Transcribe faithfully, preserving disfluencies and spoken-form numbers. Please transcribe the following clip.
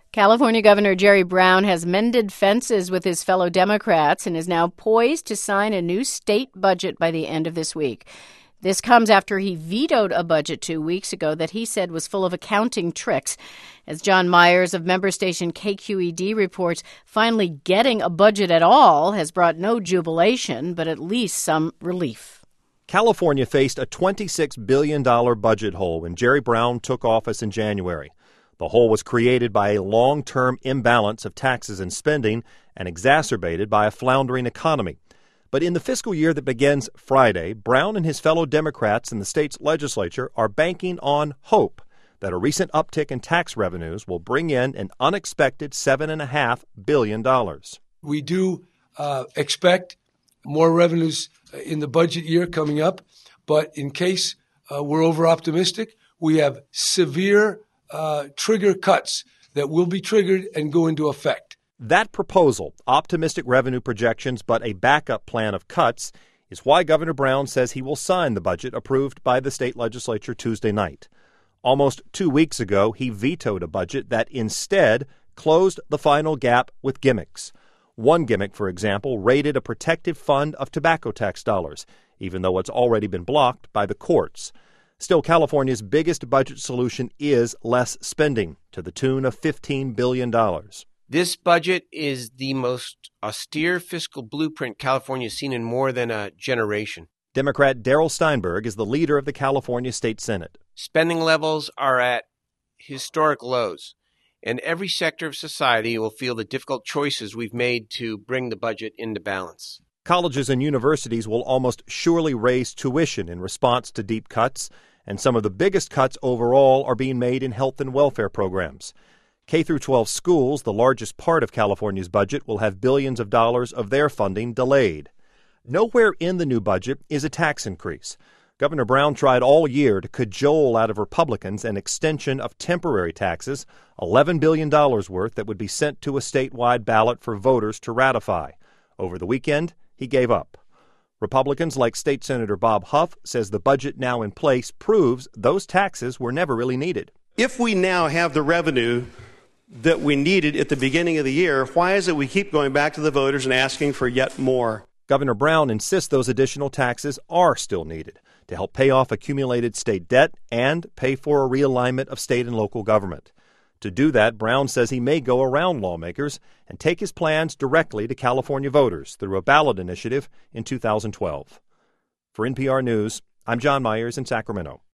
California Governor Jerry Brown has mended fences with his fellow Democrats and is now poised to sign a new state budget by the end of this week. This comes after he vetoed a budget two weeks ago that he said was full of accounting tricks. As John Myers of member station K Q E D reports, finally getting a budget at all has brought no jubilation, but at least some relief. California faced a twenty-six billion dollars budget hole when Jerry Brown took office in January. The hole was created by a long-term imbalance of taxes and spending and exacerbated by a floundering economy. But in the fiscal year that begins Friday, Brown and his fellow Democrats in the state's legislature are banking on hope that a recent uptick in tax revenues will bring in an unexpected seven point five billion dollars. We do uh, expect more revenues in the budget year coming up, but in case uh, we're over-optimistic, we have severe uh, trigger cuts that will be triggered and go into effect. That proposal, optimistic revenue projections but a backup plan of cuts, is why Governor Brown says he will sign the budget approved by the state legislature Tuesday night. Almost two weeks ago, he vetoed a budget that instead closed the final gap with gimmicks. One gimmick, for example, raided a protective fund of tobacco tax dollars, even though it's already been blocked by the courts. Still, California's biggest budget solution is less spending, to the tune of fifteen billion dollars. This budget is the most austere fiscal blueprint California's seen in more than a generation. Democrat Darrell Steinberg is the leader of the California State Senate. Spending levels are at historic lows, and every sector of society will feel the difficult choices we've made to bring the budget into balance. Colleges and universities will almost surely raise tuition in response to deep cuts, and some of the biggest cuts overall are being made in health and welfare programs. K through twelve schools, the largest part of California's budget, will have billions of dollars of their funding delayed. Nowhere in the new budget is a tax increase. Governor Brown tried all year to cajole out of Republicans an extension of temporary taxes, eleven billion dollars worth, that would be sent to a statewide ballot for voters to ratify. Over the weekend, he gave up. Republicans like State Senator Bob Huff says the budget now in place proves those taxes were never really needed. If we now have the revenue that we needed at the beginning of the year, why is it we keep going back to the voters and asking for yet more? Governor Brown insists those additional taxes are still needed to help pay off accumulated state debt and pay for a realignment of state and local government. To do that, Brown says he may go around lawmakers and take his plans directly to California voters through a ballot initiative in two thousand twelve. For N P R News, I'm John Myers in Sacramento.